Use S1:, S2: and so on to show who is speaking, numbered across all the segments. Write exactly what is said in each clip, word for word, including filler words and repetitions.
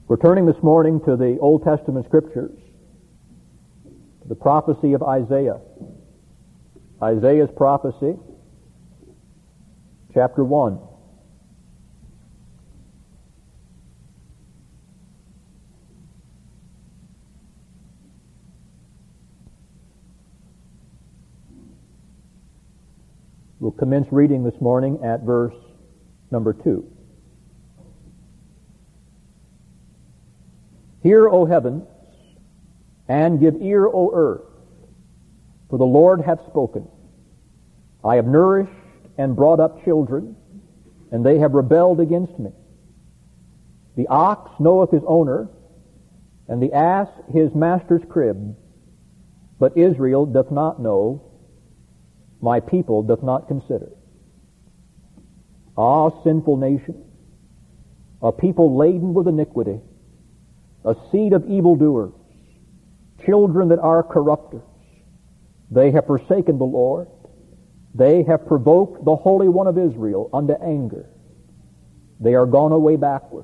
S1: We're turning this morning to the Old Testament Scriptures, the prophecy of Isaiah. Isaiah's prophecy, chapter one. We'll commence reading this morning at verse number two. Hear, O heavens, and give ear, O earth, for the Lord hath spoken. I have nourished and brought up children, and they have rebelled against me. The ox knoweth his owner, and the ass his master's crib, but Israel doth not know, my people doth not consider. Ah, sinful nation, a people laden with iniquity, a seed of evildoers, children that are corrupters. They have forsaken the Lord. They have provoked the Holy One of Israel unto anger. They are gone away backward.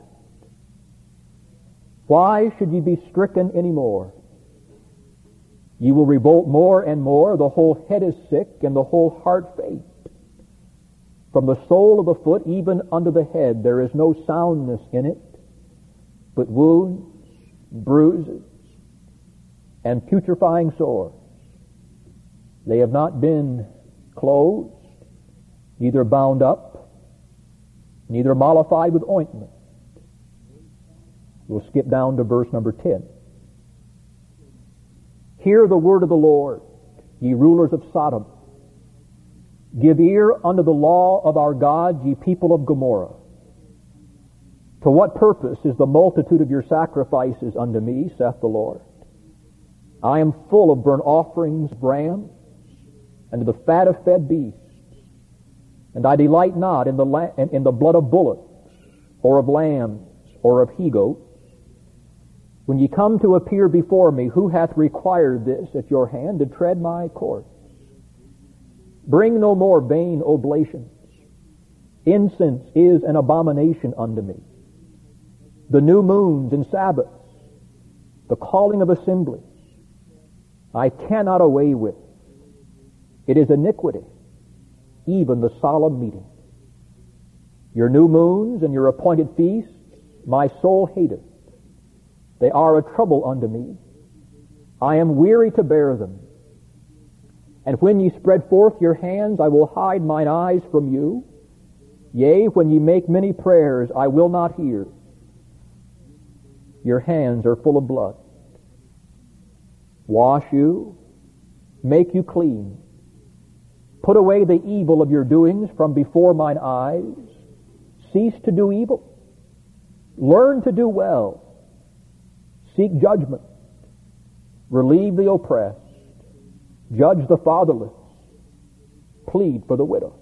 S1: Why should ye be stricken any more? Ye will revolt more and more. The whole head is sick, and the whole heart faint. From the sole of the foot even unto the head there is no soundness in it, but wounds, bruises, and putrefying sores. They have not been closed, neither bound up, neither mollified with ointment. We'll skip down to verse number ten. Hear the word of the Lord, ye rulers of Sodom. Give ear unto the law of our God, ye people of Gomorrah. To what purpose is the multitude of your sacrifices unto me, saith the Lord? I am full of burnt offerings of rams, and of the fat of fed beasts, and I delight not in the la- in the blood of bullocks, or of lambs, or of he-goats. When ye come to appear before me, who hath required this at your hand to tread my courts? Bring no more vain oblations. Incense is an abomination unto me. The new moons and Sabbaths, the calling of assemblies, I cannot away with. It is iniquity, even the solemn meeting. Your new moons and your appointed feasts, my soul hateth. They are a trouble unto me. I am weary to bear them. And when ye spread forth your hands, I will hide mine eyes from you. Yea, when ye make many prayers, I will not hear. Your hands are full of blood. Wash you, make you clean. Put away the evil of your doings from before mine eyes. Cease to do evil. Learn to do well. Seek judgment. Relieve the oppressed. Judge the fatherless. Plead for the widow.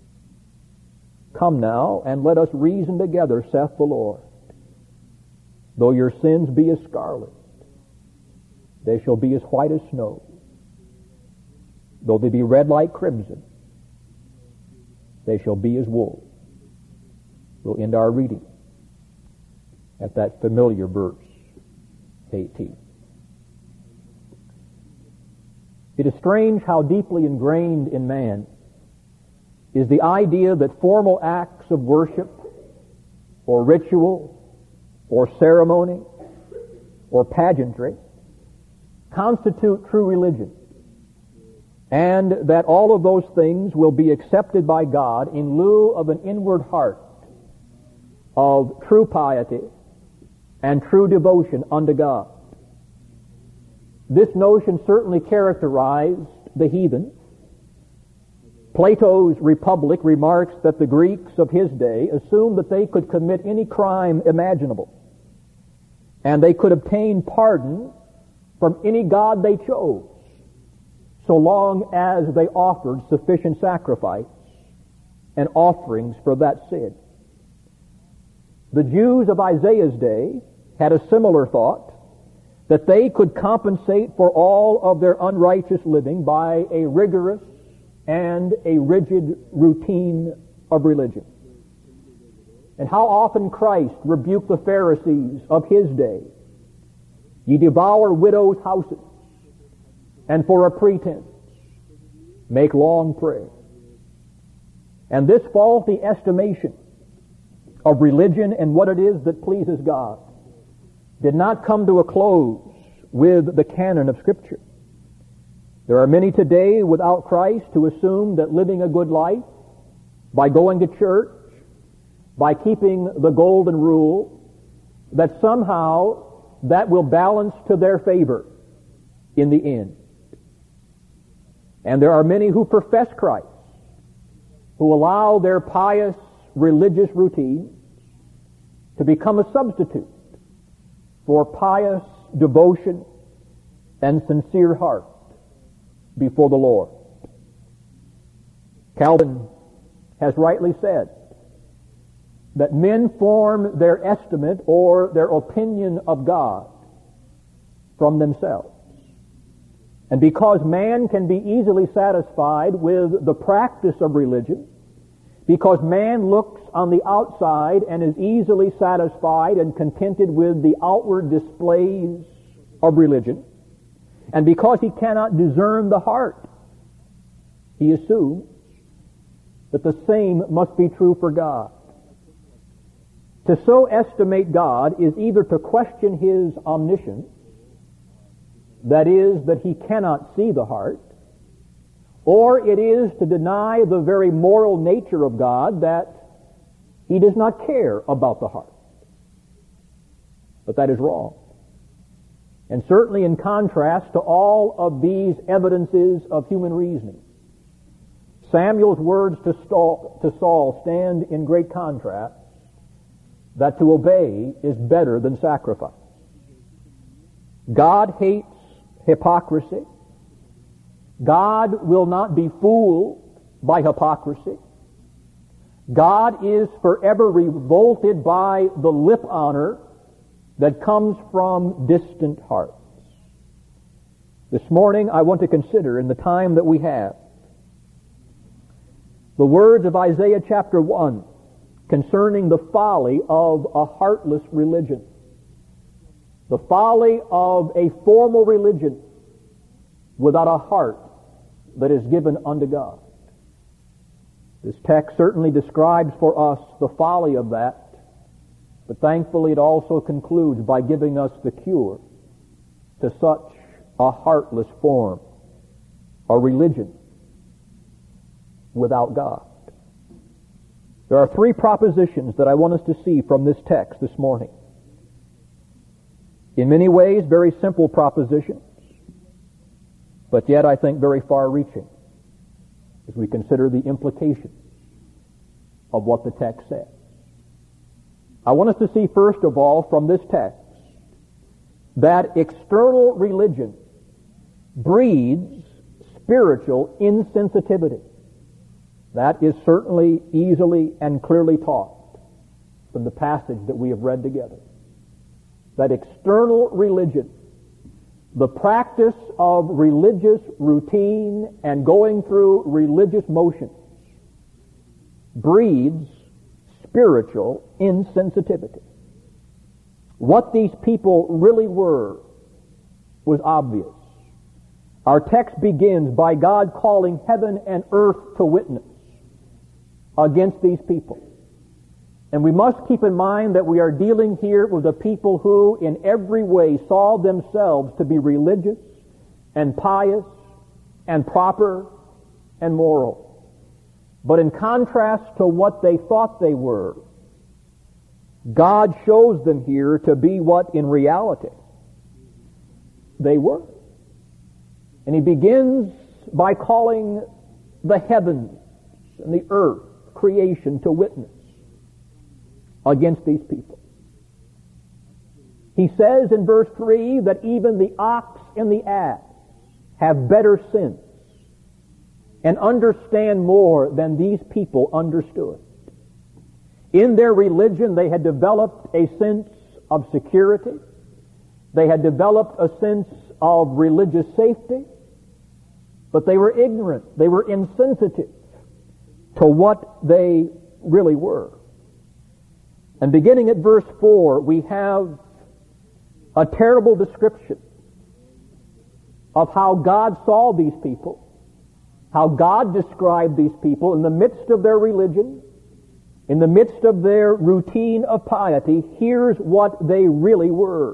S1: Come now, and let us reason together, saith the Lord. Though your sins be as scarlet, they shall be as white as snow. Though they be red like crimson, they shall be as wool. We'll end our reading at that familiar verse eighteen. It is strange how deeply ingrained in man is the idea that formal acts of worship or ritual or ceremony or pageantry constitute true religion, and that all of those things will be accepted by God in lieu of an inward heart of true piety and true devotion unto God. This notion certainly characterized the heathen. Plato's Republic remarks that the Greeks of his day assumed that they could commit any crime imaginable, and they could obtain pardon from any god they chose, so long as they offered sufficient sacrifice and offerings for that sin. The Jews of Isaiah's day had a similar thought, that they could compensate for all of their unrighteous living by a rigorous and a rigid routine of religion. And how often Christ rebuked the Pharisees of his day. Ye devour widows' houses, and for a pretense make long prayer. And this faulty estimation of religion and what it is that pleases God did not come to a close with the canon of Scripture. There are many today without Christ who assume that living a good life by going to church, by keeping the golden rule, that somehow that will balance to their favor in the end. And there are many who profess Christ, who allow their pious religious routine to become a substitute for pious devotion and sincere heart before the Lord. Calvin has rightly said that men form their estimate or their opinion of God from themselves. And because man can be easily satisfied with the practice of religion, because man looks on the outside and is easily satisfied and contented with the outward displays of religion, and because he cannot discern the heart, he assumes that the same must be true for God. To so estimate God is either to question his omniscience, that is, that he cannot see the heart, or it is to deny the very moral nature of God, that he does not care about the heart. But that is wrong. And certainly in contrast to all of these evidences of human reasoning, Samuel's words to Saul, to Saul stand in great contrast, that to obey is better than sacrifice. God hates hypocrisy. God will not be fooled by hypocrisy. God is forever revolted by the lip honor that comes from distant hearts. This morning I want to consider, in the time that we have, the words of Isaiah chapter one concerning the folly of a heartless religion. The folly of a formal religion without a heart that is given unto God. This text certainly describes for us the folly of that, but thankfully it also concludes by giving us the cure to such a heartless form, a religion without God. There are three propositions that I want us to see from this text this morning. In many ways, very simple propositions, but yet I think very far-reaching as we consider the implications of what the text says. I want us to see, first of all, from this text, that external religion breeds spiritual insensitivity. That is certainly easily and clearly taught from the passage that we have read together. That external religion, the practice of religious routine and going through religious motions, breeds spiritual insensitivity. What these people really were was obvious. Our text begins by God calling heaven and earth to witness against these people. And we must keep in mind that we are dealing here with a people who in every way saw themselves to be religious and pious and proper and moral. But in contrast to what they thought they were, God shows them here to be what in reality they were. And he begins by calling the heavens and the earth, creation, to witness against these people. He says in verse three that even the ox and the ass have better sense and understand more than these people understood. In their religion, they had developed a sense of security. They had developed a sense of religious safety, but they were ignorant. They were insensitive to what they really were. And beginning at verse four, we have a terrible description of how God saw these people, how God described these people in the midst of their religion, in the midst of their routine of piety. Here's what they really were.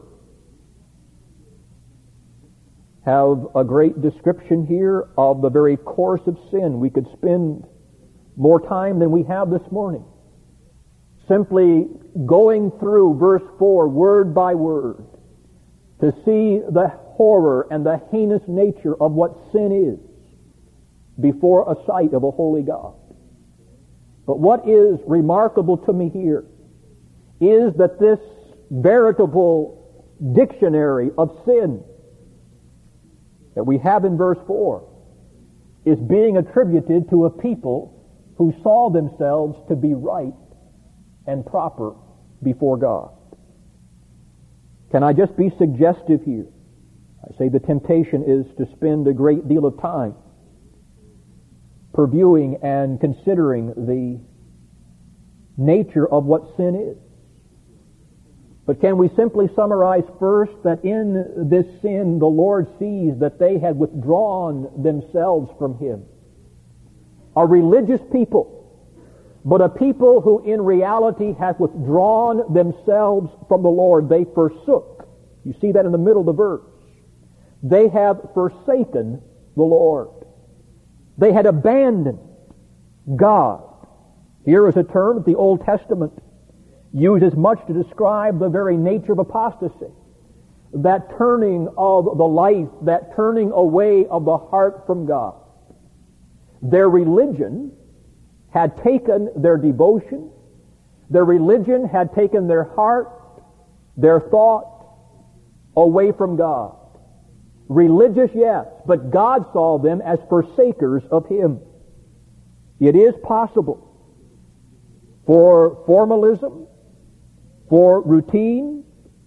S1: Have a great description here of the very course of sin. We could spend more time than we have this morning simply going through verse four word by word to see the horror and the heinous nature of what sin is before a sight of a holy God. But what is remarkable to me here is that this veritable dictionary of sin that we have in verse four is being attributed to a people who saw themselves to be right and proper before God. Can I just be suggestive here? I say the temptation is to spend a great deal of time previewing and considering the nature of what sin is. But can we simply summarize first that in this sin the Lord sees that they had withdrawn themselves from Him? A religious people, but a people who in reality have withdrawn themselves from the Lord. They forsook. You see that in the middle of the verse. They have forsaken the Lord. They had abandoned God. Here is a term that the Old Testament uses much to describe the very nature of apostasy. That turning of the life, that turning away of the heart from God. Their religion had taken their devotion. Their religion had taken their heart, their thought away from God. Religious, yes, but God saw them as forsakers of Him. It is possible for formalism, for routine,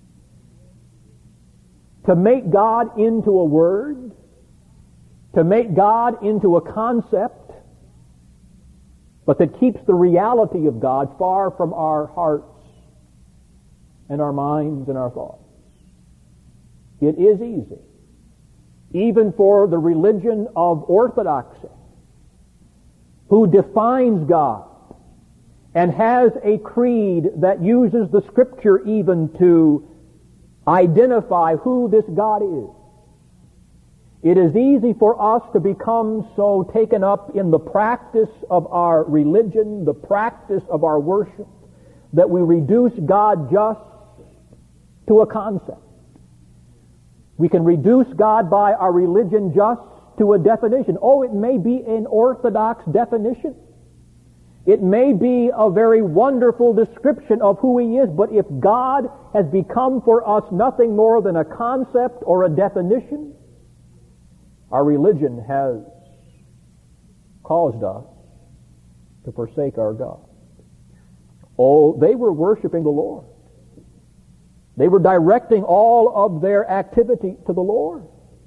S1: to make God into a word, to make God into a concept, but that keeps the reality of God far from our hearts and our minds and our thoughts. It is easy, even for the religion of orthodoxy, who defines God and has a creed that uses the Scripture even to identify who this God is. It is easy for us to become so taken up in the practice of our religion, the practice of our worship, that we reduce God just to a concept. We can reduce God by our religion just to a definition. Oh, it may be an orthodox definition. It may be a very wonderful description of who He is, but if God has become for us nothing more than a concept or a definition, our religion has caused us to forsake our God. Oh, they were worshiping the Lord. They were directing all of their activity to the Lord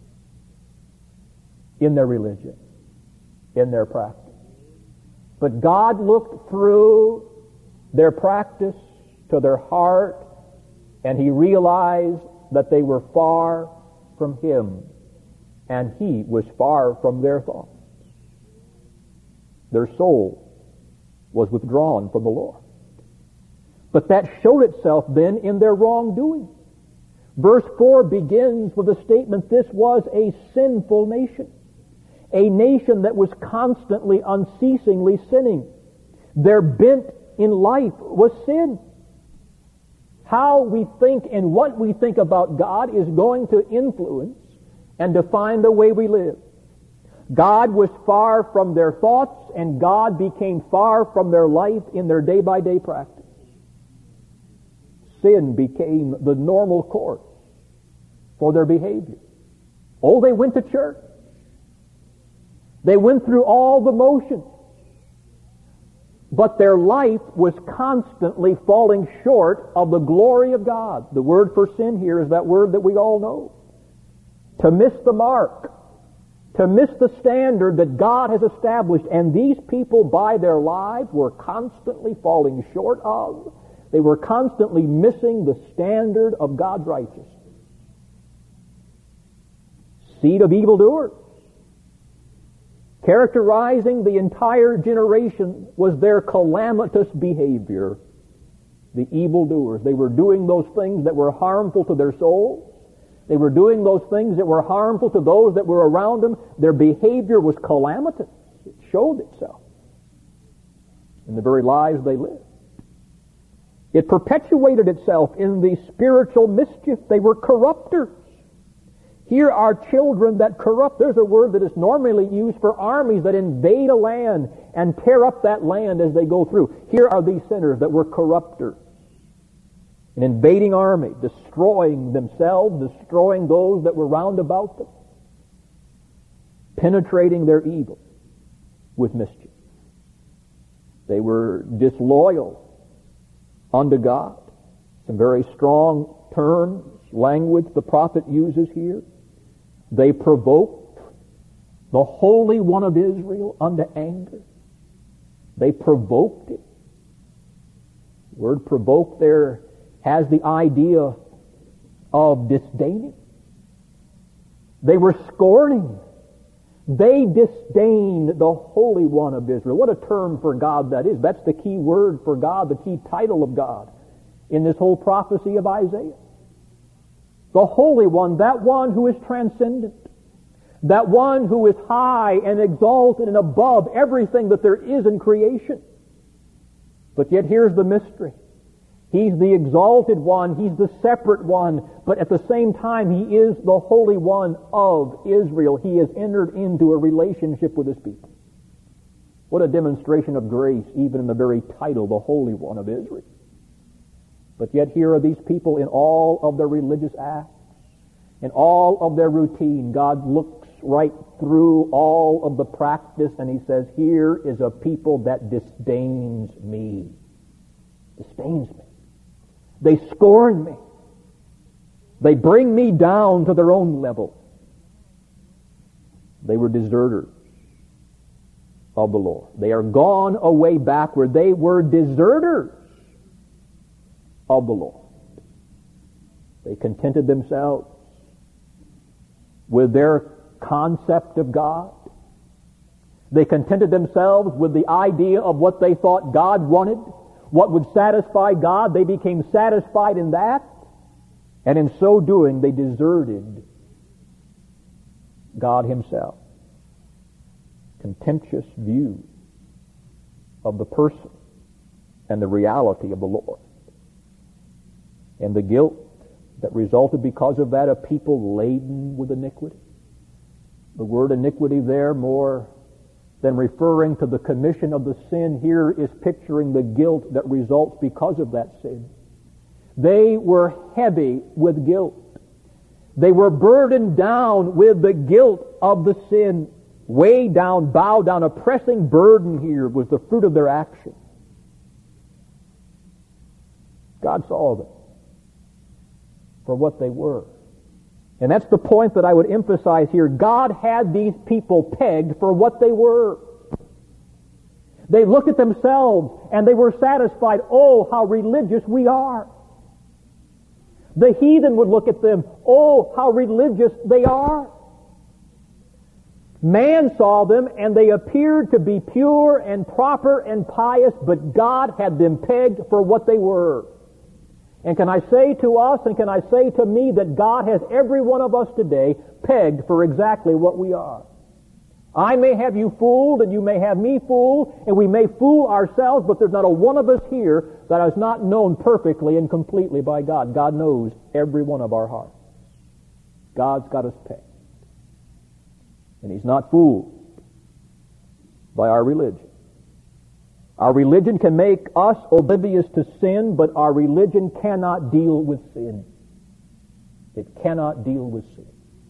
S1: in their religion, in their practice. But God looked through their practice to their heart, and He realized that they were far from Him, and He was far from their thoughts. Their soul was withdrawn from the Lord. But that showed itself then in their wrongdoing. Verse four begins with a statement, this was a sinful nation. A nation that was constantly, unceasingly sinning. Their bent in life was sin. How we think and what we think about God is going to influence and define the way we live. God was far from their thoughts, and God became far from their life in their day-by-day practice. Sin became the normal course for their behavior. Oh, they went to church. They went through all the motions. But their life was constantly falling short of the glory of God. The word for sin here is that word that we all know. To miss the mark. To miss the standard that God has established. And these people, by their lives, were constantly falling short of They were constantly missing the standard of God's righteousness. Seed of evildoers. Characterizing the entire generation was their calamitous behavior. The evildoers. They were doing those things that were harmful to their souls. They were doing those things that were harmful to those that were around them. Their behavior was calamitous. It showed itself in the very lives they lived. It perpetuated itself in the spiritual mischief. They were corrupters. Here are children that corrupt. There's a word that is normally used for armies that invade a land and tear up that land as they go through. Here are these sinners that were corrupters. An invading army, destroying themselves, destroying those that were round about them, penetrating their evil with mischief. They were disloyal unto God. Some very strong terms, language the prophet uses here. They provoked the Holy One of Israel unto anger. They provoked it. The word provoke there has the idea of disdaining. They were scorning. They disdained the Holy One of Israel. What a term for God that is. That's the key word for God, the key title of God in this whole prophecy of Isaiah. The Holy One, that one who is transcendent, that one who is high and exalted and above everything that there is in creation. But yet here's the mystery. He's the exalted one, He's the separate one, but at the same time He is the Holy One of Israel. He has entered into a relationship with His people. What a demonstration of grace, even in the very title, the Holy One of Israel. But yet here are these people in all of their religious acts, in all of their routine. God looks right through all of the practice and He says, here is a people that disdains me. Disdains me. They scorn me. They bring me down to their own level. They were deserters of the Lord. They are gone away backward. They were deserters of the Lord. They contented themselves with their concept of God. They contented themselves with the idea of what they thought God wanted, what would satisfy God. They became satisfied in that, and in so doing they deserted God Himself. Contemptuous view of the person and the reality of the Lord. And the guilt that resulted because of that, a people laden with iniquity. The word iniquity there, more than referring to the commission of the sin, here is picturing the guilt that results because of that sin. They were heavy with guilt. They were burdened down with the guilt of the sin. Weighed down, bowed down, a pressing burden here was the fruit of their action. God saw them for what they were. And that's the point that I would emphasize here. God had these people pegged for what they were. They looked at themselves and they were satisfied. Oh, how religious we are. The heathen would look at them. Oh, how religious they are. Man saw them and they appeared to be pure and proper and pious, but God had them pegged for what they were. And can I say to us, and can I say to me, that God has every one of us today pegged for exactly what we are. I may have you fooled, and you may have me fooled, and we may fool ourselves, but there's not a one of us here that is not known perfectly and completely by God. God knows every one of our hearts. God's got us pegged. And He's not fooled by our religion. Our religion can make us oblivious to sin, but our religion cannot deal with sin. It cannot deal with sin.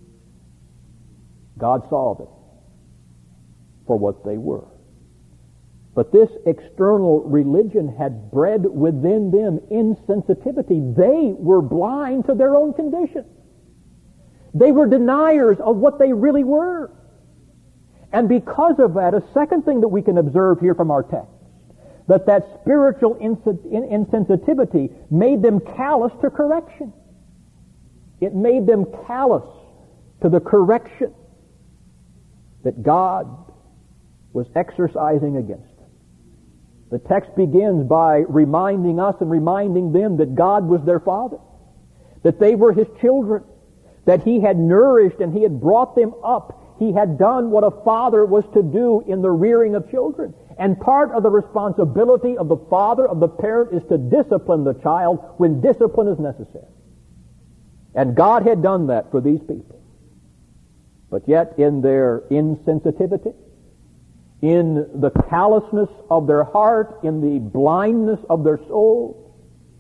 S1: God saw them for what they were. But this external religion had bred within them insensitivity. They were blind to their own condition. They were deniers of what they really were. And because of that, a second thing that we can observe here from our text, that that spiritual insensitivity made them callous to correction. It made them callous to the correction that God was exercising against them. The text begins by reminding us and reminding them that God was their Father, that they were His children, that He had nourished and He had brought them up. He had done what a father was to do in the rearing of children. And part of the responsibility of the father, of the parent, is to discipline the child when discipline is necessary. And God had done that for these people. But yet in their insensitivity, in the callousness of their heart, in the blindness of their soul,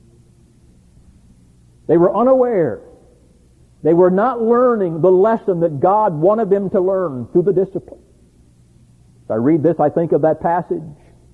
S1: they were unaware. They were not learning the lesson that God wanted them to learn through the discipline. As I read this, I think of that passage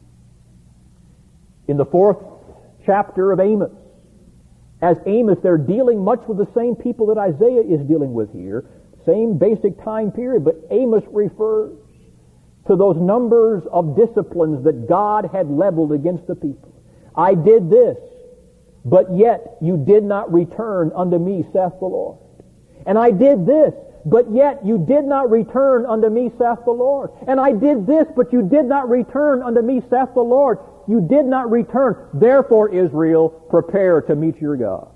S1: in the fourth chapter of Amos. As Amos, they're dealing much with the same people that Isaiah is dealing with here, same basic time period, but Amos refers to those numbers of disciplines that God had leveled against the people. I did this, but yet you did not return unto me, saith the Lord. And I did this, but yet you did not return unto me, saith the Lord. And I did this, but you did not return unto me, saith the Lord. You did not return. Therefore, Israel, prepare to meet your God.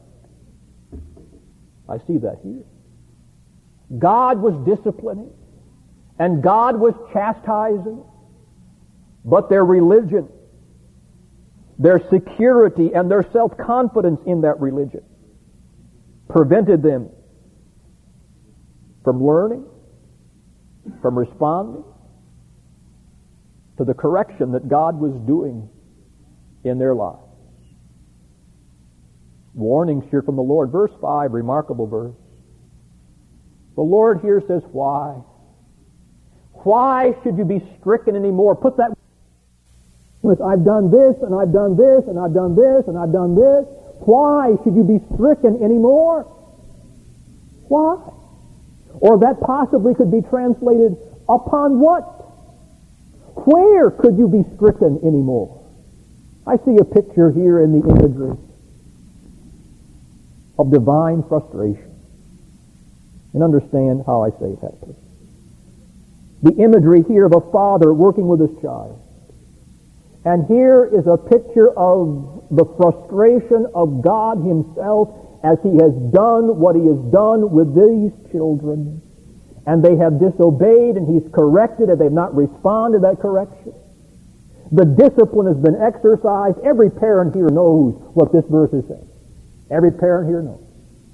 S1: I see that here. God was disciplining, and God was chastising, but their religion, their security, and their self-confidence in that religion prevented them from learning, from responding to the correction that God was doing in their lives. Warnings here from the Lord. Verse five, remarkable verse. The Lord here says, why? Why should you be stricken anymore? Put that with, I've done this, and I've done this, and I've done this, and I've done this. Why should you be stricken anymore? Why? Or that possibly could be translated, upon what? Where could you be stricken anymore? I see a picture here in the imagery of divine frustration. And understand how I say that, please. The imagery here of a father working with his child. And here is a picture of the frustration of God Himself as He has done what He has done with these children. And they have disobeyed, and He's corrected, and they've not responded to that correction. The discipline has been exercised. Every parent here knows what this verse is saying. Every parent here knows.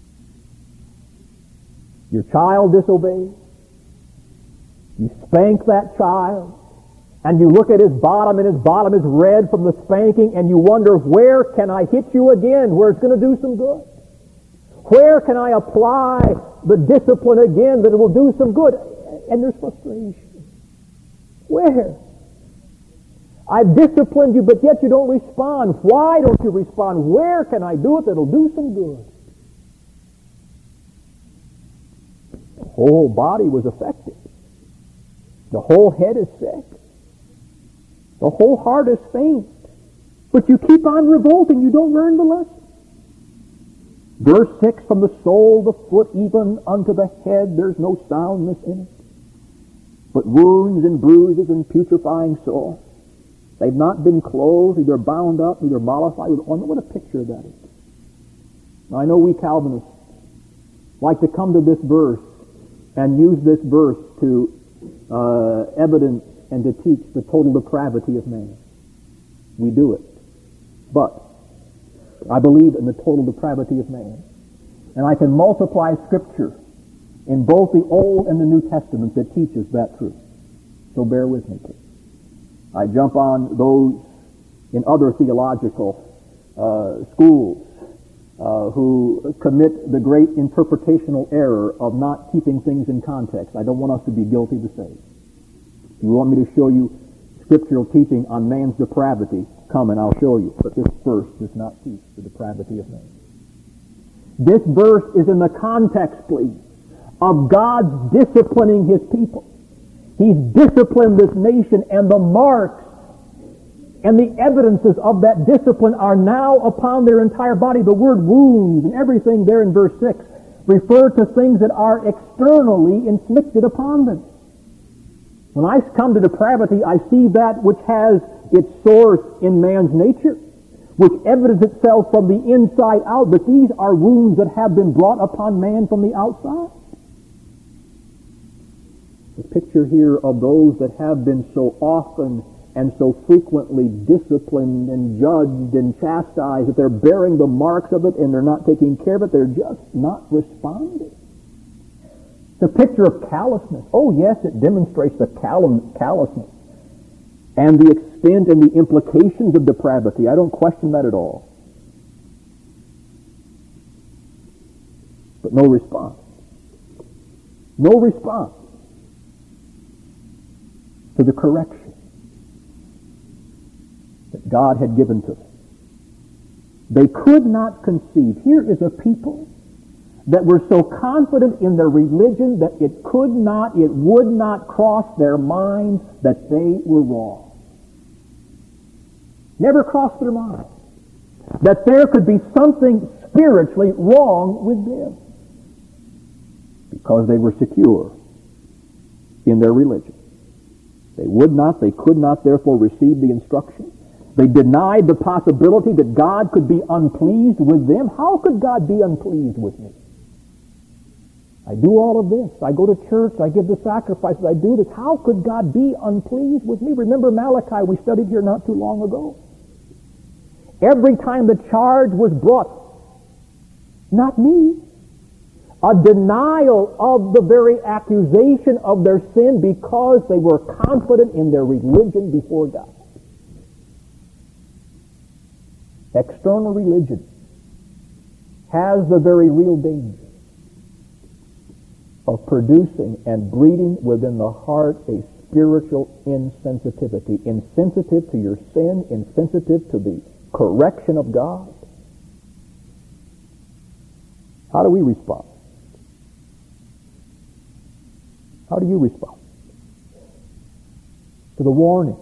S1: Your child disobeys. You spank that child, and you look at his bottom, and his bottom is red from the spanking, and you wonder, where can I hit you again where it's going to do some good? Where can I apply the discipline again that it will do some good? And there's frustration. Where? I've disciplined you, but yet you don't respond. Why don't you respond? Where can I do it that will do some good? The whole body was affected. The whole head is sick. The whole heart is faint. But you keep on revolting. You don't learn the lesson. Verse six, from the sole, the foot, even unto the head, there's no soundness in it, but wounds and bruises and putrefying sores. They've not been clothed, either bound up, either mollified with ointment. What a picture that is. Now, I know we Calvinists like to come to this verse and use this verse to uh, evidence and to teach the total depravity of man. We do it. But I believe in the total depravity of man. And I can multiply Scripture in both the Old and the New Testament that teaches that truth. So bear with me, please. I jump on those in other theological uh, schools uh, who commit the great interpretational error of not keeping things in context. I don't want us to be guilty the same. If you want me to show you scriptural teaching on man's depravity, come and I'll show you. But this verse does not teach the depravity of man. This verse is in the context, please, of God's disciplining His people. He's disciplined this nation, and the marks And the evidences of that discipline are now upon their entire body. The word wounds and everything there in verse six refer to things that are externally inflicted upon them. When I come to depravity, I see that which has its source in man's nature, which evidences itself from the inside out, but these are wounds that have been brought upon man from the outside. The picture here of those that have been so often and so frequently disciplined and judged and chastised that they're bearing the marks of it and they're not taking care of it, they're just not responding. The picture of callousness. Oh yes, it demonstrates the callum, callousness and the extent and the implications of depravity. I don't question that at all. But no response. No response to the correction that God had given to them. They could not conceive. Here is a people that were so confident in their religion that it could not, it would not cross their minds that they were wrong. Never crossed their mind that there could be something spiritually wrong with them because they were secure in their religion. They would not, they could not therefore receive the instruction. They denied the possibility that God could be unpleased with them. How could God be unpleased with me? I do all of this. I go to church. I give the sacrifices. I do this. How could God be unpleased with me? Remember Malachi, we studied here not too long ago. Every time the charge was brought, not me, a denial of the very accusation of their sin because they were confident in their religion before God. External religion has the very real danger of producing and breeding within the heart a spiritual insensitivity, insensitive to your sin, insensitive to the correction of God. How do we respond? How do you respond to the warning,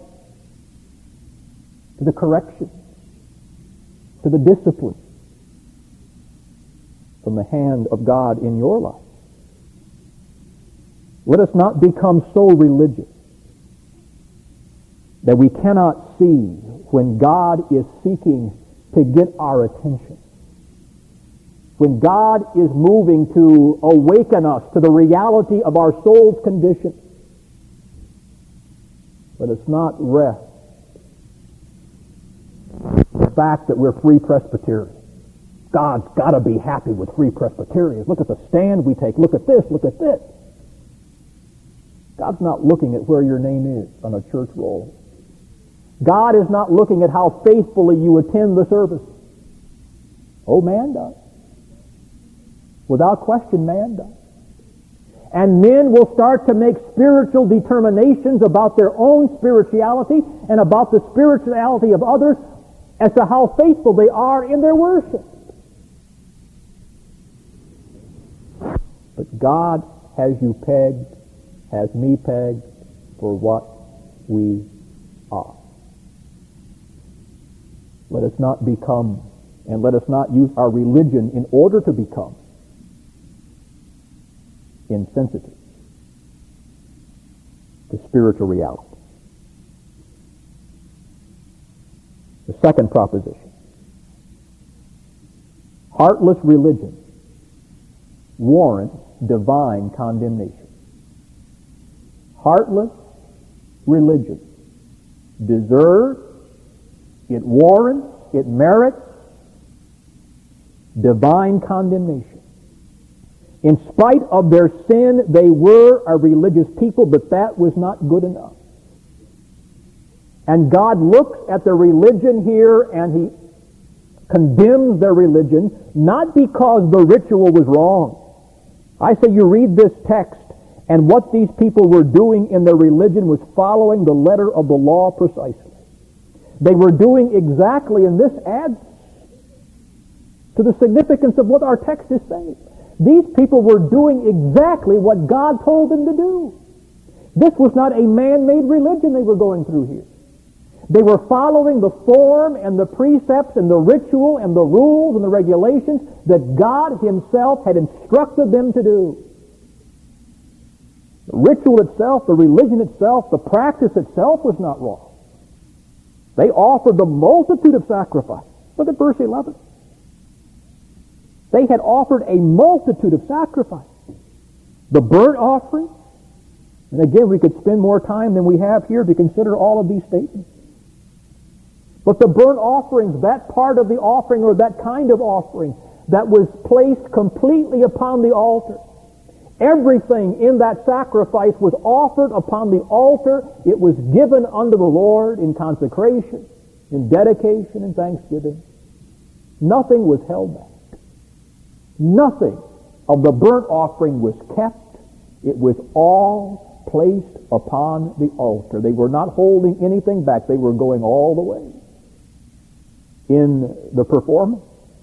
S1: to the correction, to the discipline from the hand of God in your life? Let us not become so religious that we cannot see when God is seeking to get our attention. When God is moving to awaken us to the reality of our soul's condition. Let us not rest the fact that we're Free Presbyterians. God's got to be happy with Free Presbyterians. Look at the stand we take. Look at this. Look at this. God's not looking at where your name is on a church roll. God is not looking at how faithfully you attend the service. Oh, man does. Without question, man does. And men will start to make spiritual determinations about their own spirituality and about the spirituality of others as to how faithful they are in their worship. But God has you pegged, has me pegged for what we are. Let us not become, and let us not use our religion in order to become insensitive to spiritual reality. The second proposition. Heartless religion warrants divine condemnation. Heartless religion deserves, it warrants, it merits divine condemnation. In spite of their sin, they were a religious people, but that was not good enough. And God looks at their religion here and He condemns their religion, not because the ritual was wrong. I say you read this text, and what these people were doing in their religion was following the letter of the law precisely. They were doing exactly, and this adds to the significance of what our text is saying. These people were doing exactly what God told them to do. This was not a man-made religion they were going through here. They were following the form and the precepts and the ritual and the rules and the regulations that God Himself had instructed them to do. The ritual itself, the religion itself, the practice itself was not wrong. They offered the multitude of sacrifices. Look at verse eleven. They had offered a multitude of sacrifices. The burnt offering, and again we could spend more time than we have here to consider all of these statements. But the burnt offerings, that part of the offering or that kind of offering that was placed completely upon the altar, everything in that sacrifice was offered upon the altar. It was given unto the Lord in consecration, in dedication, and thanksgiving. Nothing was held back. Nothing of the burnt offering was kept. It was all placed upon the altar. They were not holding anything back. They were going all the way in the performance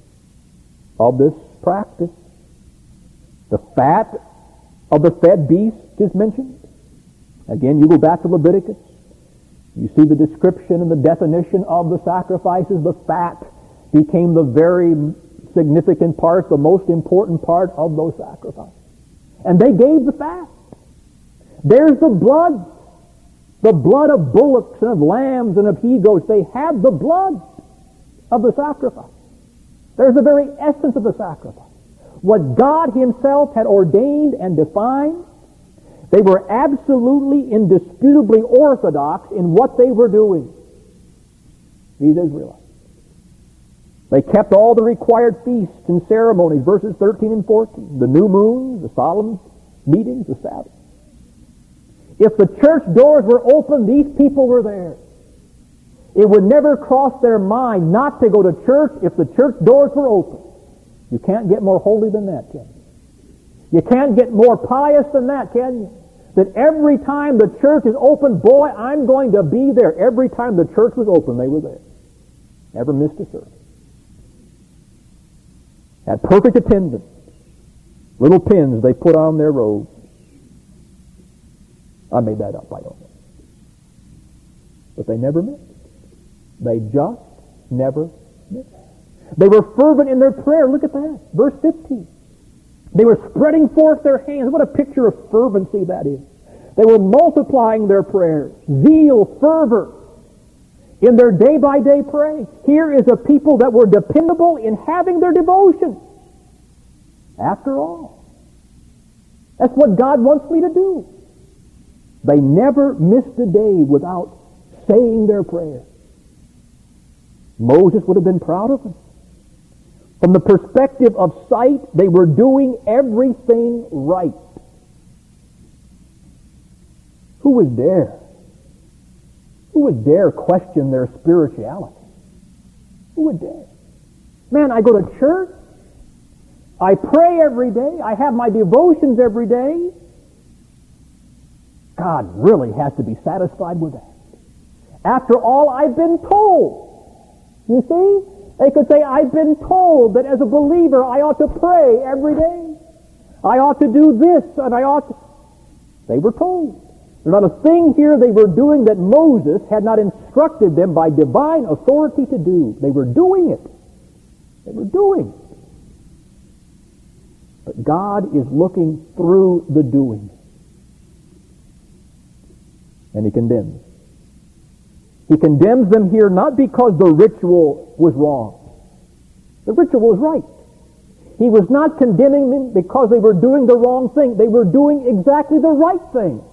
S1: of this practice. The fat of the fed beast is mentioned. Again, you go back to Leviticus. You see the description and the definition of the sacrifices. The fat became the very significant part, the most important part of those sacrifices. And they gave the fat. There's the blood. The blood of bullocks and of lambs and of he-goats. They had the blood of the sacrifice. There's the very essence of the sacrifice. What God Himself had ordained and defined, they were absolutely, indisputably orthodox in what they were doing. These Israelites. They kept all the required feasts and ceremonies, verses thirteen and fourteen. The new moons, the solemn meetings, the Sabbath. If the church doors were open, these people were there. It would never cross their mind not to go to church if the church doors were open. You can't get more holy than that, can you? You can't get more pious than that, can you? That every time the church is open, boy, I'm going to be there. Every time the church was open, they were there. Never missed a service. Had perfect attendance. Little pins they put on their robes. I made that up, I don't know. But they never missed. They just never missed. They were fervent in their prayer. Look at that. Verse fifteen. They were spreading forth their hands. What a picture of fervency that is. They were multiplying their prayers. Zeal, fervor in their day-by-day praying. Here is a people that were dependable in having their devotion. After all, that's what God wants me to do. They never missed a day without saying their prayer. Moses would have been proud of them. From the perspective of sight, they were doing everything right. Who would dare? Who would dare question their spirituality? Who would dare? Man, I go to church. I pray every day. I have my devotions every day. God really has to be satisfied with that. After all, I've been told. You see? They could say, I've been told that as a believer I ought to pray every day. I ought to do this and I ought to... They were told. There's not a thing here they were doing that Moses had not instructed them by divine authority to do. They were doing it. They were doing it. But God is looking through the doing. And He condemns. He condemns them here not because the ritual was wrong. The ritual was right. He was not condemning them because they were doing the wrong thing. They were doing exactly the right thing.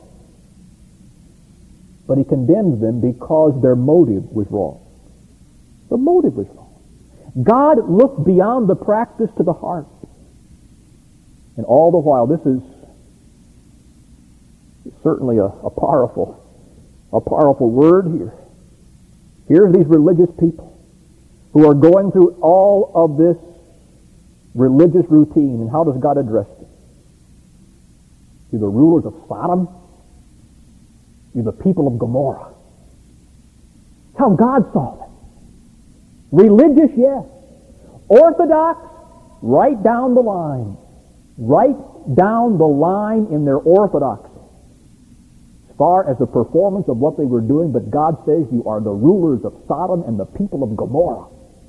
S1: But He condemns them because their motive was wrong. The motive was wrong. God looked beyond the practice to the heart. And all the while, this is certainly a, a powerful, a powerful word here. Here's these religious people who are going through all of this religious routine. And how does God address them? You're the rulers of Sodom. You're the people of Gomorrah. That's how God saw them. Religious, yes. Orthodox, right down the line. Right down the line in their orthodoxy. far as the performance of what they were doing, but God says you are the rulers of Sodom and the people of Gomorrah.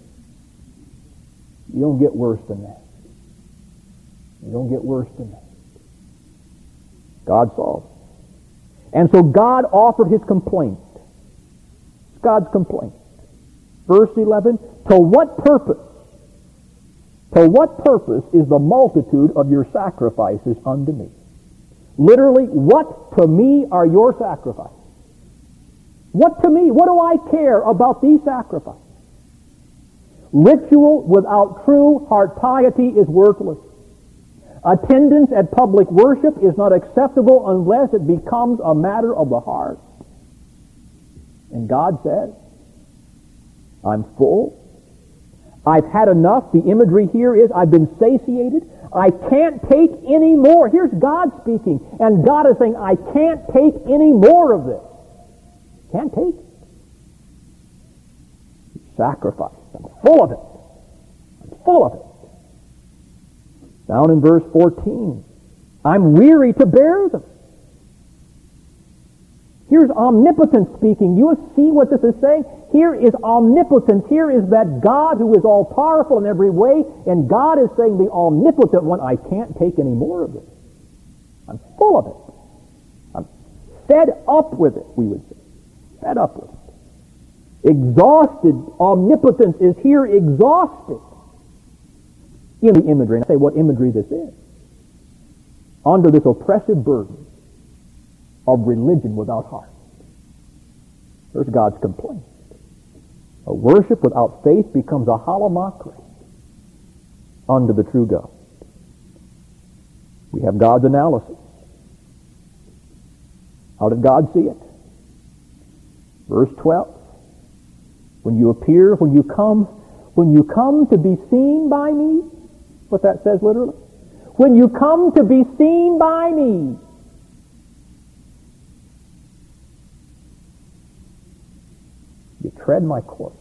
S1: You don't get worse than that. You don't get worse than that. God saw it. And so God offered his complaint. It's God's complaint. Verse eleven, to what purpose? To what purpose is the multitude of your sacrifices unto me? Literally, what to me are your sacrifices? What to me? What do I care about these sacrifices? Ritual without true heart piety is worthless. Attendance at public worship is not acceptable unless it becomes a matter of the heart. And God says, I'm full. I've had enough. The imagery here is I've been satiated. I can't take any more. Here's God speaking. And God is saying, I can't take any more of this. Can't take it. Sacrifice. I'm full of it. I'm full of it. Down in verse fourteen, I'm weary to bear them. Here's omnipotence speaking. You see what this is saying? Here is omnipotence. Here is that God who is all-powerful in every way, and God is saying, the omnipotent one, I can't take any more of this. I'm full of it. I'm fed up with it, we would say. Fed up with it. Exhausted. Omnipotence is here exhausted. In the imagery, and I say what imagery this is. Under this oppressive burden of religion without heart. There's God's complaint. A worship without faith becomes a hollow mockery unto the true God. We have God's analysis. How did God see it? Verse twelve. When you appear, when you come, when you come to be seen by me, what that says literally. When you come to be seen by me, you tread my course.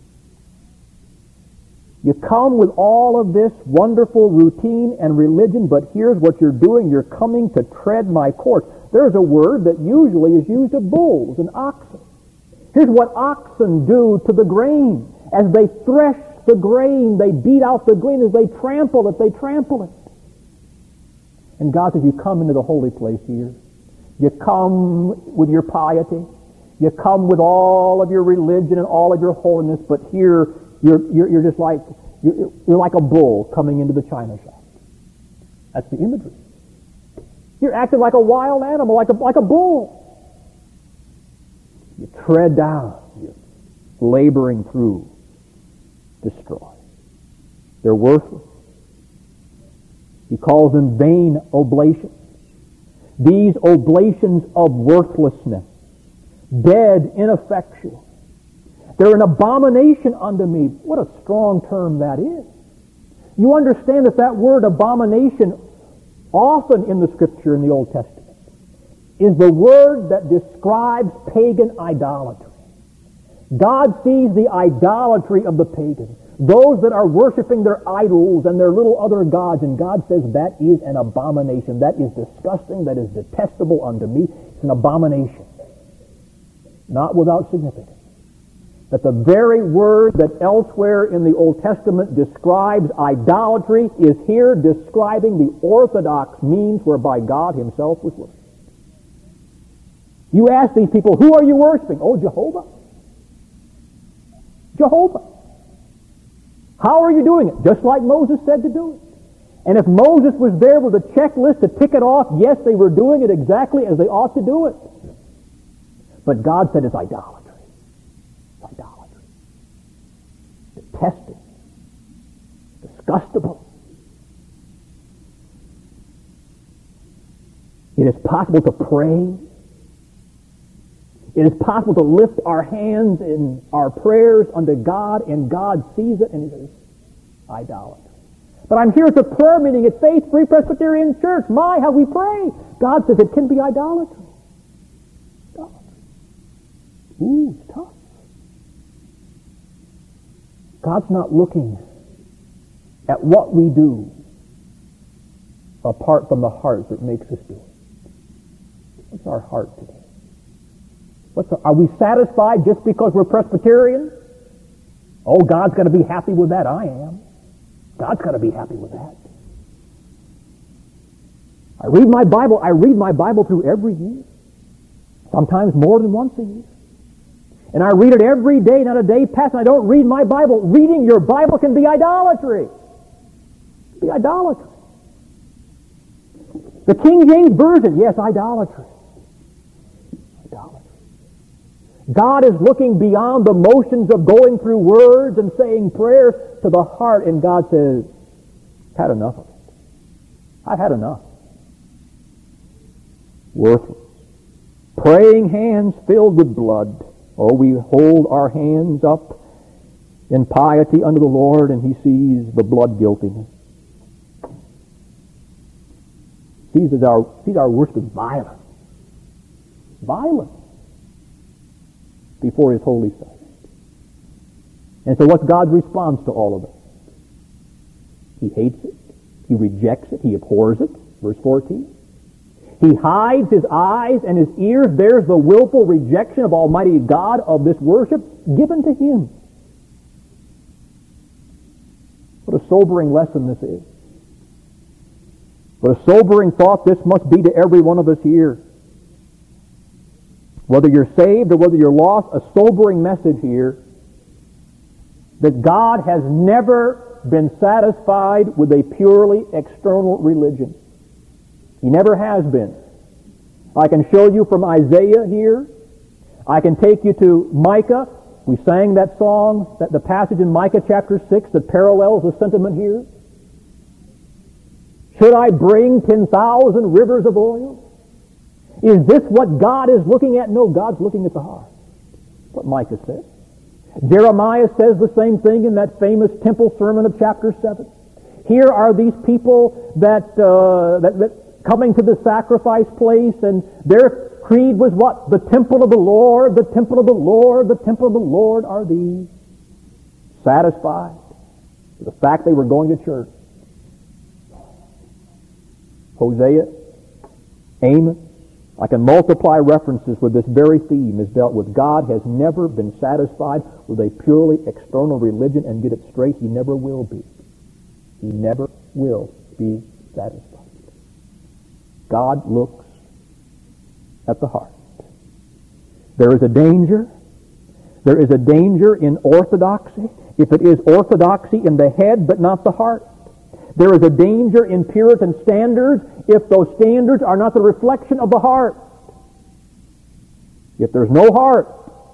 S1: You come with all of this wonderful routine and religion, but here's what you're doing. You're coming to tread my course. There's a word that usually is used of bulls and oxen. Here's what oxen do to the grain. As they thresh the grain, they beat out the grain. As they trample it, they trample it. And God says, you come into the holy place here. You come with your piety. You come with all of your religion and all of your holiness, but here you're, you're, you're just like, you're, you're like a bull coming into the china shop. That's the imagery. You're acting like a wild animal, like a, like a bull. You tread down. You're laboring through. Destroy. They're worthless. He calls them vain oblations. These oblations of worthlessness. Dead, ineffectual. They're an abomination unto me. What a strong term that is. You understand that that word abomination, often in the Scripture in the Old Testament, is the word that describes pagan idolatry. God sees the idolatry of the pagans, those that are worshiping their idols and their little other gods, and God says that is an abomination. That is disgusting. That is detestable unto me. It's an abomination. Not without significance. That the very word that elsewhere in the Old Testament describes idolatry is here describing the orthodox means whereby God himself was worshipped. You ask these people, who are you worshiping? Oh, Jehovah. Jehovah. How are you doing it? Just like Moses said to do it. And if Moses was there with a checklist to tick it off, yes, they were doing it exactly as they ought to do it. But God said it's idolatry. It's idolatry. Detested. Disgustable. It is possible to pray. It is possible to lift our hands in our prayers unto God, and God sees it, and he says, idolatry. But I'm here at the prayer meeting at Faith Free Presbyterian Church. My, how we pray. God says it can be idolatry. Idolatry. Ooh, it's tough. God's not looking at what we do apart from the heart that makes us do it. What's our heart today? What's the, are we satisfied just because we're Presbyterian? Oh, God's going to be happy with that. I am. God's going to be happy with that. I read my Bible. I read my Bible through every year. Sometimes more than once a year. And I read it every day, not a day passes, and I don't read my Bible. Reading your Bible can be idolatry. It can be idolatry. The King James Version, yes, idolatry. Idolatry. God is looking beyond the motions of going through words and saying prayers to the heart, and God says, I've had enough of it. I've had enough. Worthless. Praying hands filled with blood. Oh, we hold our hands up in piety unto the Lord, and He sees the blood guiltiness. Sees as our sees our worship as violence. Violence before His holy sight. And so what's God's response to all of it? He hates it. He rejects it. He abhors it. Verse fourteen. He hides His eyes and His ears. There's the willful rejection of Almighty God of this worship given to Him. What a sobering lesson this is. What a sobering thought this must be to every one of us here. Whether you're saved or whether you're lost, a sobering message here that God has never been satisfied with a purely external religion. He never has been. I can show you from Isaiah here. I can take you to Micah. We sang that song, that the passage in Micah chapter six that parallels the sentiment here. Should I bring ten thousand rivers of oil? Is this what God is looking at? No, God's looking at the heart. That's what Micah said. Jeremiah says the same thing in that famous temple sermon of chapter seven. Here are these people that, uh, that, that coming to the sacrifice place, and their creed was what? The temple of the Lord, the temple of the Lord, the temple of the Lord are these. Satisfied with the fact they were going to church. Hosea, Amos, I can multiply references where this very theme is dealt with. God has never been satisfied with a purely external religion, and get it straight, He never will be. He never will be satisfied. God looks at the heart. There is a danger. There is a danger in orthodoxy if it is orthodoxy in the head but not the heart. There is a danger in Puritan standards if those standards are not the reflection of the heart. If there's no heart,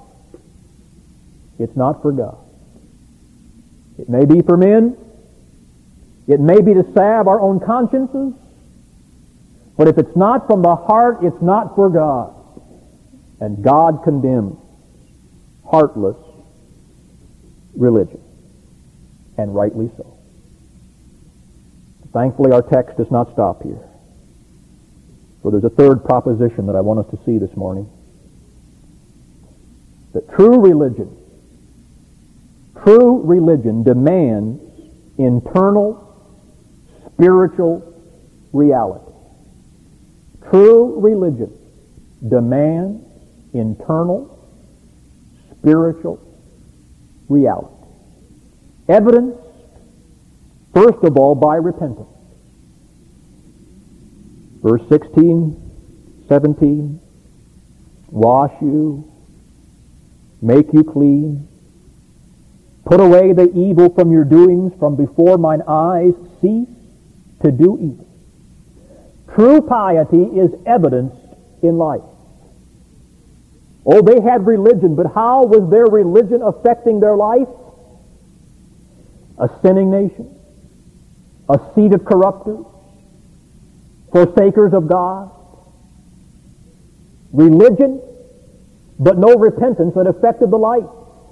S1: it's not for God. It may be for men. It may be to salve our own consciences. But if it's not from the heart, it's not for God. And God condemns heartless religion. And rightly so. Thankfully, our text does not stop here. For there's a third proposition that I want us to see this morning. That true religion, true religion demands internal spiritual reality. True religion demands internal spiritual reality. Evidenced, first of all, by repentance. Verse sixteen, seventeen, wash you, make you clean, put away the evil from your doings, from before mine eyes, cease to do evil. True piety is evidenced in life. Oh, they had religion, but how was their religion affecting their life? A sinning nation, a seed of corrupters, forsakers of God. Religion, but no repentance that affected the life.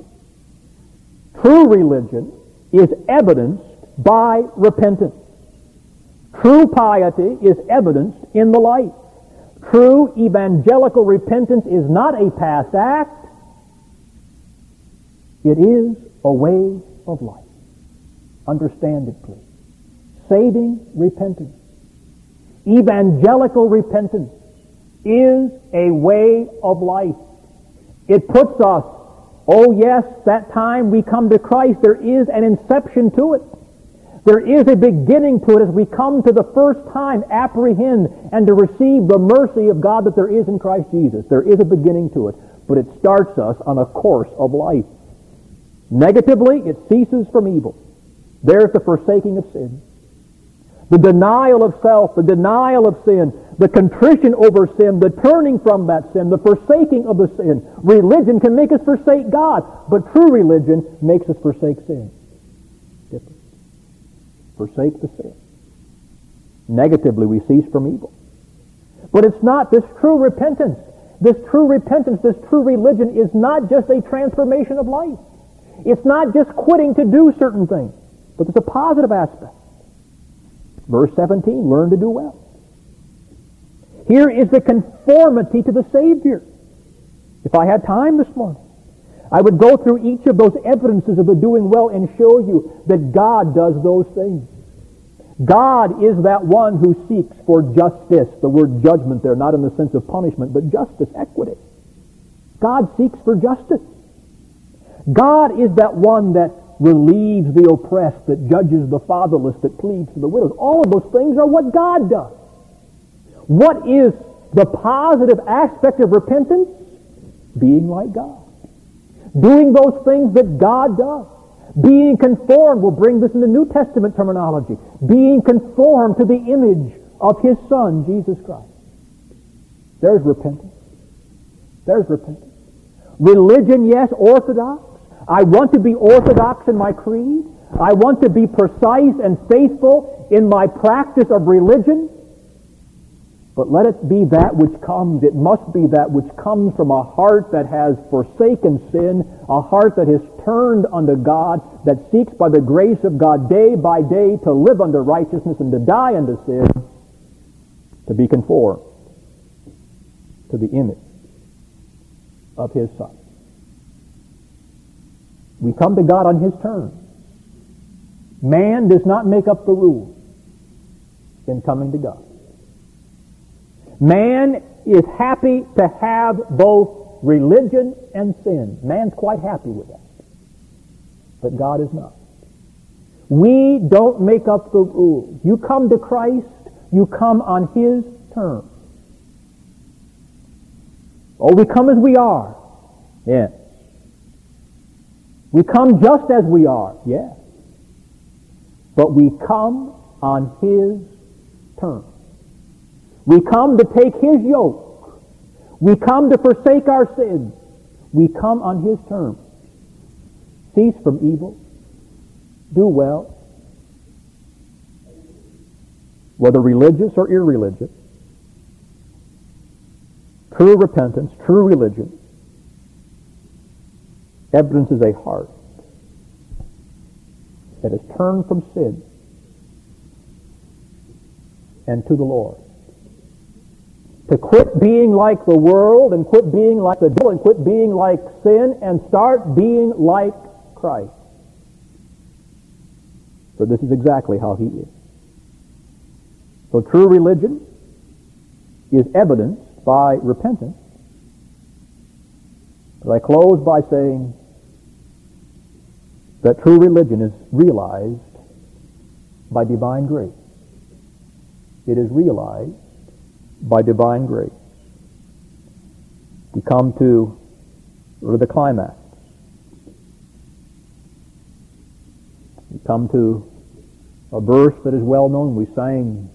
S1: True religion is evidenced by repentance. True piety is evidenced in the life. True evangelical repentance is not a past act. It is a way of life. Understand it, please. Saving repentance, evangelical repentance, is a way of life. It puts us, oh yes, that time we come to Christ, there is an inception to it. There is a beginning to it as we come to the first time apprehend and to receive the mercy of God that there is in Christ Jesus. There is a beginning to it, but it starts us on a course of life. Negatively, it ceases from evil. There's the forsaking of sin. The denial of self, the denial of sin, the contrition over sin, the turning from that sin, the forsaking of the sin. Religion can make us forsake God, but true religion makes us forsake sin. Different. Forsake the sin. Negatively, we cease from evil. But it's not this true repentance. This true repentance, this true religion is not just a transformation of life. It's not just quitting to do certain things, but there's a positive aspect. Verse seventeen, learn to do well. Here is the conformity to the Savior. If I had time this morning, I would go through each of those evidences of the doing well and show you that God does those things. God is that one who seeks for justice. The word judgment there, not in the sense of punishment, but justice, equity. God seeks for justice. God is that one that relieves the oppressed, that judges the fatherless, that pleads for the widows. All of those things are what God does. What is the positive aspect of repentance? Being like God. Doing those things that God does. Being conformed, we'll bring this in the New Testament terminology. Being conformed to the image of His Son, Jesus Christ. There's repentance. There's repentance. Religion, yes, orthodox. I want to be orthodox in my creed. I want to be precise and faithful in my practice of religion. But let it be that which comes. It must be that which comes from a heart that has forsaken sin, a heart that has turned unto God, that seeks by the grace of God day by day to live unto righteousness and to die unto sin, to be conformed to the image of His Son. We come to God on His terms. Man does not make up the rules in coming to God. Man is happy to have both religion and sin. Man's quite happy with that. But God is not. We don't make up the rules. You come to Christ, you come on His terms. Oh, we come as we are. Yes. We come just as we are. Yes. But we come on His terms. We come to take His yoke. We come to forsake our sins. We come on His terms. Cease from evil. Do well. Whether religious or irreligious. True repentance, true religion, evidences a heart that has turned from sin and to the Lord. To quit being like the world and quit being like the devil and quit being like sin and start being like Christ. For this is exactly how He is. So true religion is evidenced by repentance. But I close by saying that true religion is realized by divine grace. It is realized by divine grace. We come to the climax. We come to a verse that is well known. We sang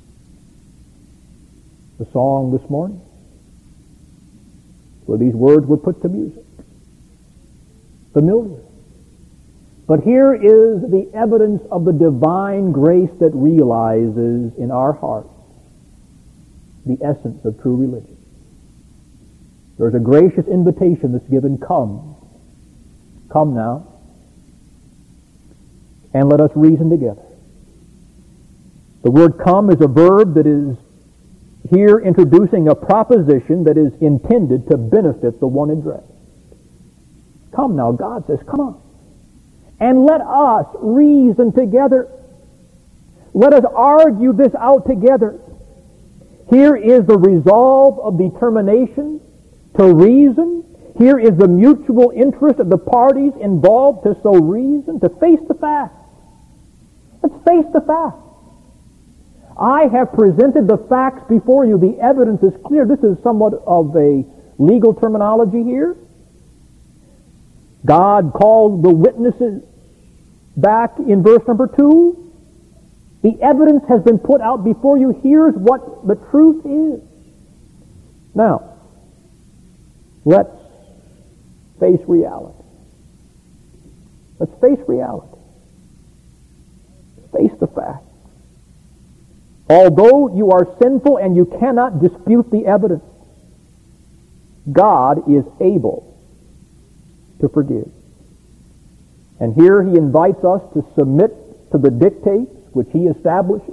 S1: the song this morning where these words were put to music. Familiar. But here is the evidence of the divine grace that realizes in our hearts the essence of true religion. There's a gracious invitation that's given, come. Come now, and let us reason together. The word come is a verb that is here introducing a proposition that is intended to benefit the one addressed. Come now, God says, come on. And let us reason together. Let us argue this out together. Here is the resolve of determination to reason. Here is the mutual interest of the parties involved to so reason, to face the facts. Let's face the facts. I have presented the facts before you. The evidence is clear. This is somewhat of a legal terminology here. God called the witnesses back in verse number two. The evidence has been put out before you. Here's what the truth is. Now, let's face reality. Let's face reality. Face the fact. Although you are sinful and you cannot dispute the evidence, God is able to forgive. And here he invites us to submit to the dictates which he establishes,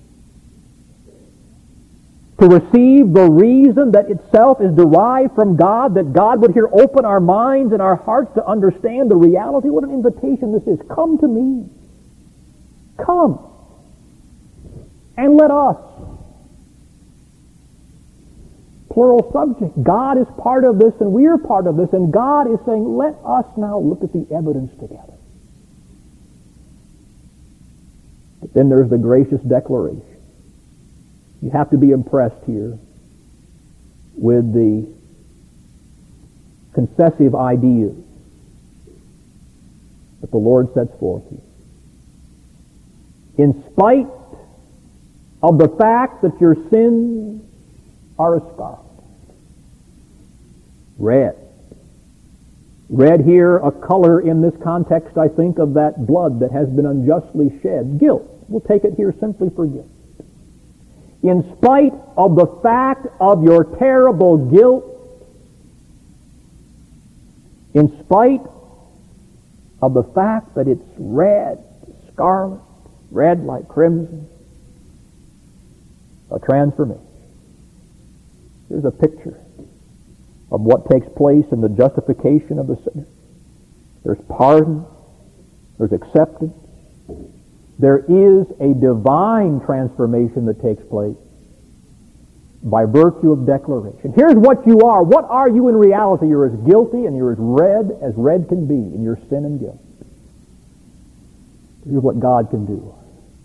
S1: to receive the reason that itself is derived from God, that God would here open our minds and our hearts to understand the reality. What an invitation this is. Come to me. Come. And let us. Plural subject. God is part of this and we are part of this, and God is saying, let us now look at the evidence together. But then there's the gracious declaration. You have to be impressed here with the concessive ideas that the Lord sets forth here. In spite of the fact that your sins are as scarlet, red. Red here, a color in this context, I think, of that blood that has been unjustly shed. Guilt. We'll take it here simply for guilt. In spite of the fact of your terrible guilt, in spite of the fact that it's red, scarlet, red like crimson, a transformation. Here's a picture of what takes place in the justification of the sinner. There's pardon, there's acceptance, there is a divine transformation that takes place by virtue of declaration. Here's what you are. What are you in reality? You're as guilty and you're as red as red can be in your sin and guilt. Here's what God can do.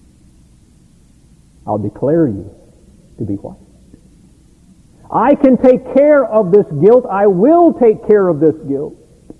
S1: I'll declare you to be white. I can take care of this guilt. I will take care of this guilt.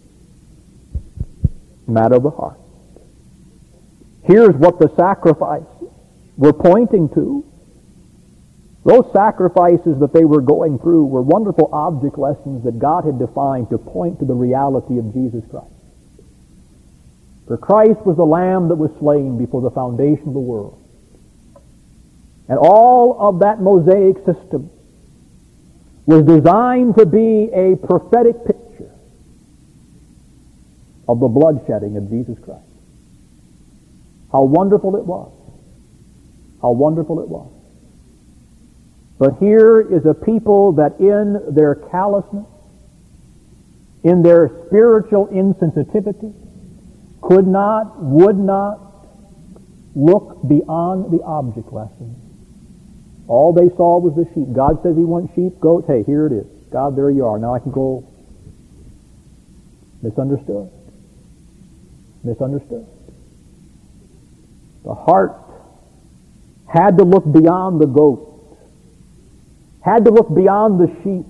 S1: Matter of the heart. Here's what the sacrifices were pointing to. Those sacrifices that they were going through were wonderful object lessons that God had defined to point to the reality of Jesus Christ. For Christ was the Lamb that was slain before the foundation of the world. And all of that Mosaic system was designed to be a prophetic picture of the bloodshedding of Jesus Christ. How wonderful it was. How wonderful it was. But here is a people that in their callousness, in their spiritual insensitivity, could not, would not look beyond the object lesson. All they saw was the sheep. God says he wants sheep, goats. Hey, here it is. God, there you are. Now I can go. Misunderstood. Misunderstood. The heart had to look beyond the goat, had to look beyond the sheep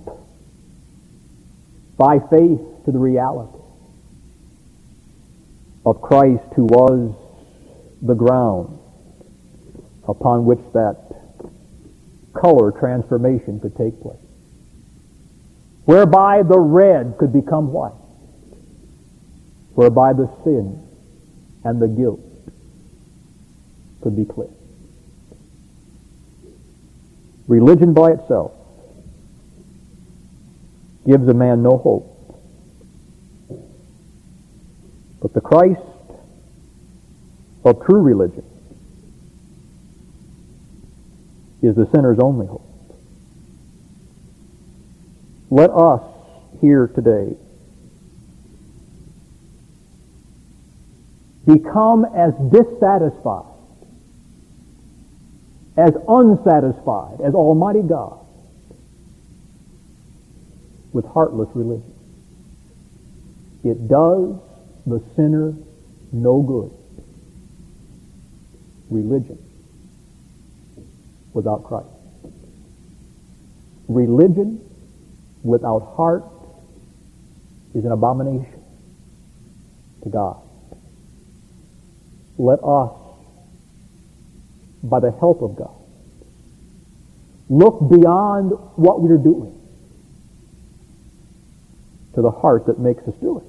S1: by faith to the reality of Christ, who was the ground upon which that color transformation could take place, whereby the red could become white, whereby the sin and the guilt could be cleared. Religion by itself gives a man no hope. But the Christ of true religion is the sinner's only hope. Let us here today become as dissatisfied, as unsatisfied as Almighty God with heartless religion. It does the sinner no good. Religion without Christ. Religion without heart is an abomination to God. Let us, by the help of God, look beyond what we're doing to the heart that makes us do it.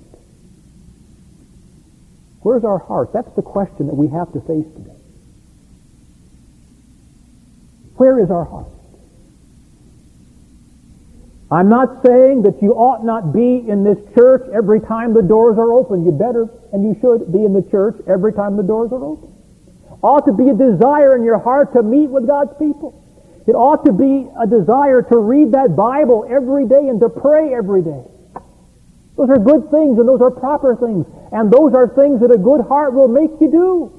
S1: Where's our heart? That's the question that we have to face today. Where is our heart? I'm not saying that you ought not be in this church every time the doors are open. You better and you should be in the church every time the doors are open. Ought to be a desire in your heart to meet with God's people. It ought to be a desire to read that Bible every day and to pray every day. Those are good things and those are proper things. And those are things that a good heart will make you do.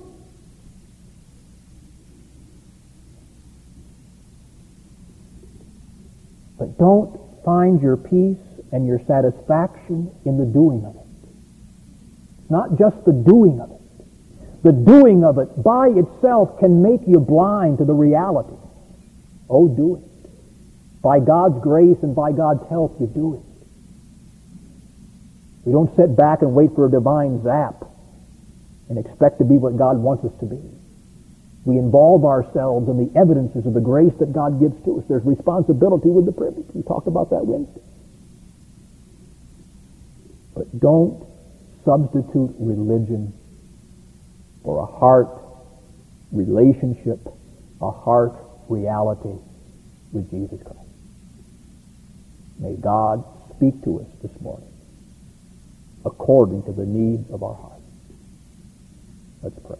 S1: But don't find your peace and your satisfaction in the doing of it. Not just the doing of it. The doing of it by itself can make you blind to the reality. Oh, do it. By God's grace and by God's help, you do it. We don't sit back and wait for a divine zap and expect to be what God wants us to be. We involve ourselves in the evidences of the grace that God gives to us. There's responsibility with the privilege. We talked about that Wednesday. But don't substitute religion for a heart relationship, a heart reality with Jesus Christ. May God speak to us this morning according to the needs of our heart. Let's pray.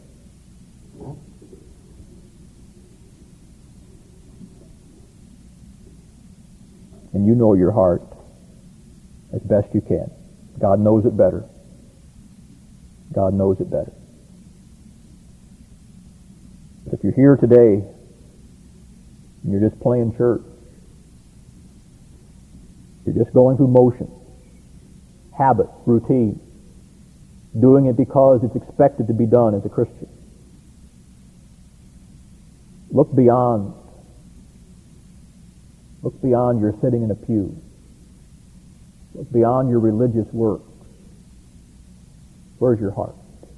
S1: And you know your heart as best you can. God knows it better. God knows it better. But if you're here today and you're just playing church, you're just going through motion, habit, routine, doing it because it's expected to be done as a Christian, look beyond. Look beyond your sitting in a pew. Look beyond your religious works. Where's your heart?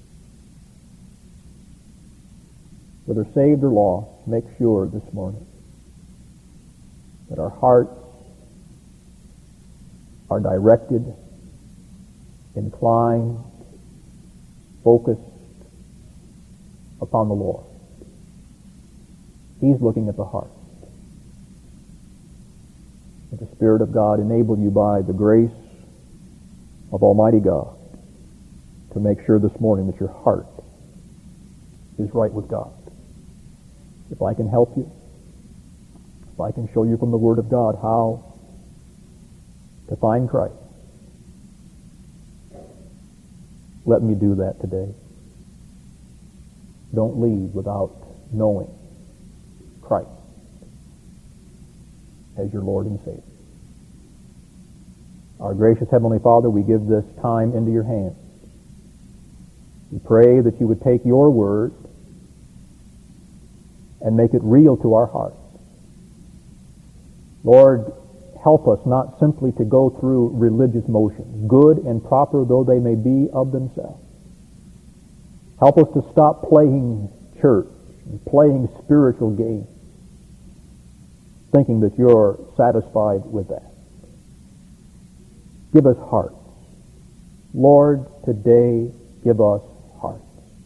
S1: Whether saved or lost, make sure this morning that our hearts are directed, inclined, focused upon the Lord. He's looking at the heart. May the Spirit of God enable you by the grace of Almighty God to make sure this morning that your heart is right with God. If I can help you, if I can show you from the Word of God how to find Christ, let me do that today. Don't leave without knowing Christ as your Lord and Savior. Our gracious Heavenly Father, we give this time into your hands. We pray that you would take your word and make it real to our hearts. Lord, help us not simply to go through religious motions, good and proper though they may be of themselves. Help us to stop playing church and playing spiritual games, thinking that you're satisfied with that. Give us hearts. Lord, today give us hearts.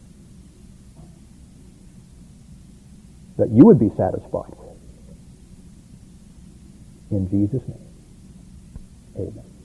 S1: That you would be satisfied with. In Jesus' name, amen.